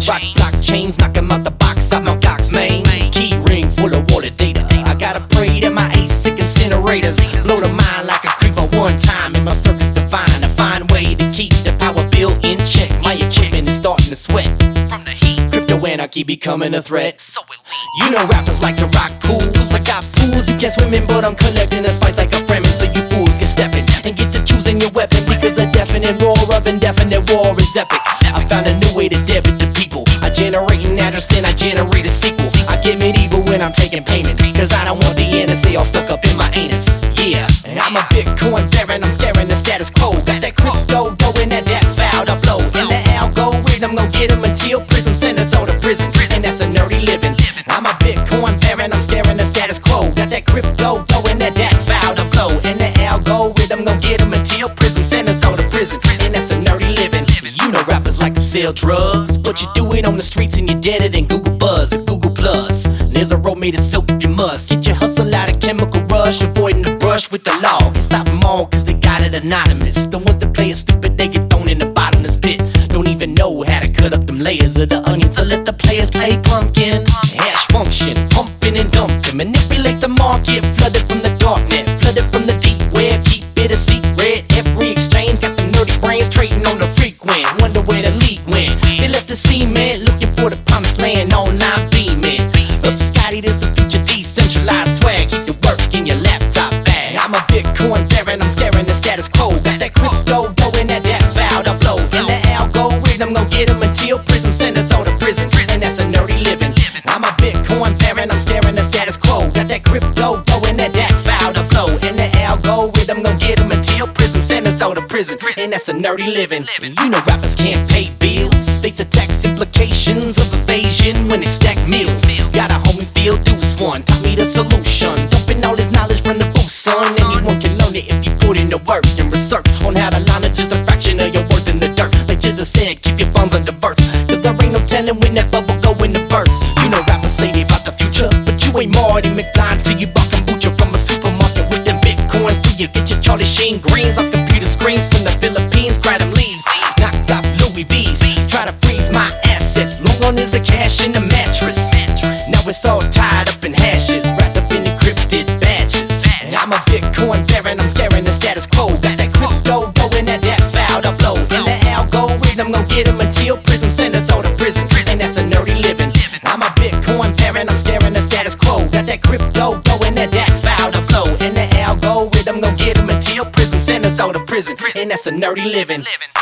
rock blockchains, knock 'em out the box, out Mt. Gox, main. Key ring full of wallet data. I gotta pray that my ASIC incinerators blow the mind like a creeper one time. In my circus divine, a fine way to keep the power bill in check. My equipment is starting to sweat from the heat. Crypto anarchy becoming a threat. So elite. You know rappers like to rock pools. I got fools who can't swim in, but I'm collecting a spice like a Fremen. So you fools get stepping and get to choosing your weapon, because the deafening roar of indefinite war is epic. I found a new way to debit the people. I generate an address, then I generate a sequel. I get medieval when I'm taking payments, cause I don't want the NSA all stuck up in my anus. Yeah, I'm a Bitcoin baron, I'm scaring the status quo. Got that crypto going at that foul upload. And the algorithm gon' get 'em until prison, send us all to prison. And that's a nerdy living. I'm a Bitcoin baron, I'm scaring the status quo. Got that crypto going at that foul upload. And the algorithm gon' get 'em until prison, send us all to prison. And that's a nerdy living. You know rappers like to sell drugs, but you do it on the streets and you did it in Google Buzz or Google Plus. There's a road made of silk if you must. Get your hustle out of chemical rush, avoiding the brush with the law. Can't stop them all cause they got it anonymous. The ones that play it stupid, they get thrown in the bottomless pit. Don't even know how to cut up them layers of the onion. So let the players play pumpkin. Hash function, pumping and dumping. Manipulate the market, flooded from the darknet, flooded from the deep web. Keep it a secret. Every exchange got the nerdy brains trading on the frequent. Wonder where the leak went. They left the cement, looking for the promised land. Online beaming. Up Scotty, this the future decentralized swag. Keep the work in your laptop bag. I'm a Bitcoin baron, I'm scaring the status quo. Got that crypto going at that foul upload. And the algorithm gon' get 'em until prison, send us all to prison. And that's a nerdy living. I'm a Bitcoin baron, I'm scaring the status quo. Got that crypto going at that foul upload. And the algorithm gon' get 'em until prison, send us all to prison. And that's a nerdy living. You know rappers can't pay bills, face the tax implications of evasion when they stack meals. Got a homie Field Deuce one, taught me the solution. Dumping all this knowledge from the booth, son. Anyone can learn it if you put in the work and research on how to line up just a fraction of your worth in the dirt. Like Jesus said, keep your funds under verse, cause there ain't no telling when that bubble go in the verse. You know rappers say they about the future, but you ain't Marty McFly till you buy kombucha from a supermarket with them Bitcoins. Do you get your Charlie Sheen greens off computer screens from the Philippines? Cry them leaves, knocked off Louis V's. Try to freeze my assets, long on is the cash in the mattress. Now it's all tied up in hashes, wrapped up in encrypted badges. And I'm a Bitcoin baron, I'm scaring the status quo. Got that crypto going at that foul upload. And the algorithm gon' get 'em until prison, send us all to prison. And that's a nerdy living. I'm a Bitcoin baron, I'm scaring the status quo. Got that crypto going at that foul upload. And the algorithm gon' get 'em until prison, send us all to prison. And that's a nerdy living.